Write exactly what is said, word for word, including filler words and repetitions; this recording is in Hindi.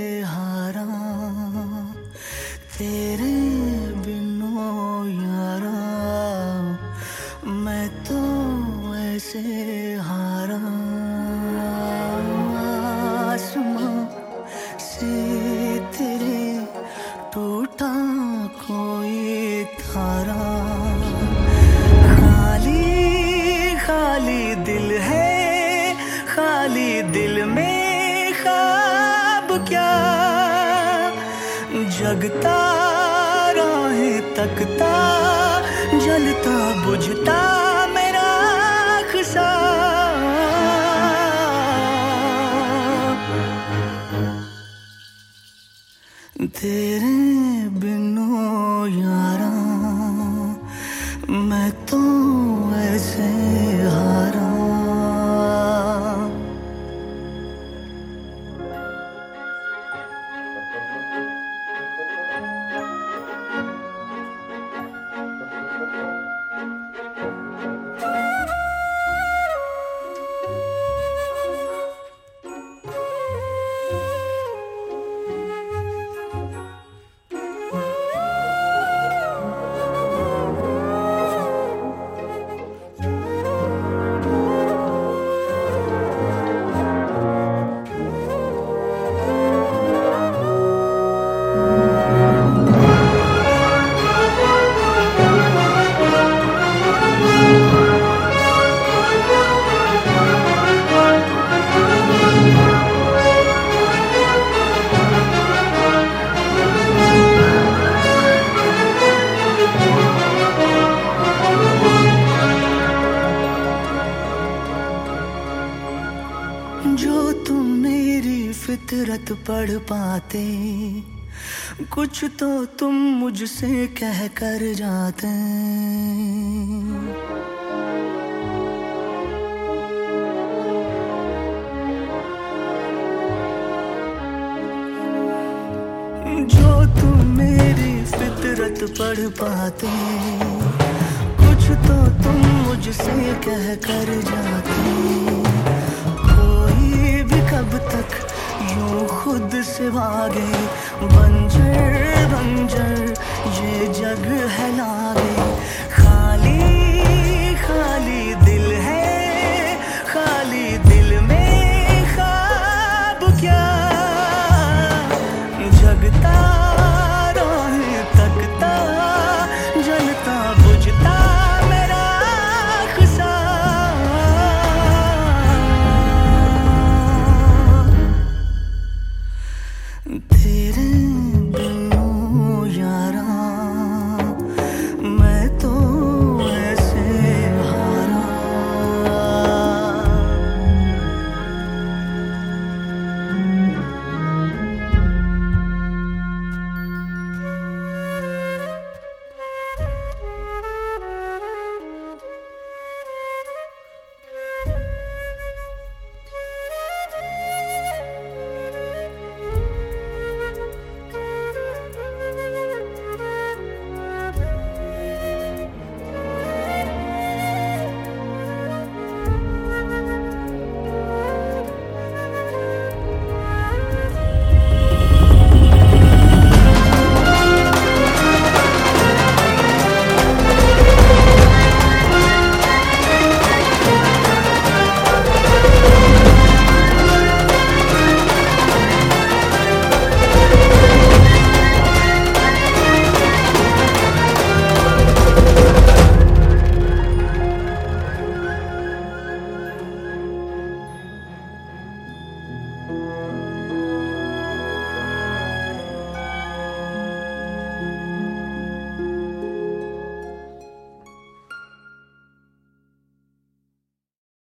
हारा तेरे बिनो यारा, मैं तो ऐसे हारा। आसमां से तेरे टूटा कोई तारा, खाली खाली दिल है, खाली दिल में ख्वाब क्या, जगता राहें तकता, जलता बुझता मेरा ख्सा। तेरे बिनो यारा, मैं तो ऐसे हारा। जो तुम मेरी फितरत पढ़ पाते, कुछ तो तुम मुझसे कह कर जाते। जो तुम मेरी फितरत पढ़ पाते, कुछ तो तुम मुझसे कह कर जाते। कब तक यूं खुद से भागे, बंजर बंजर ये जग है लागे। खाली खाली दिल है, खाली दिल में ख्वाब क्या, जगता राहें तकता, जलता बुझता मेरा ख्सा। तेरे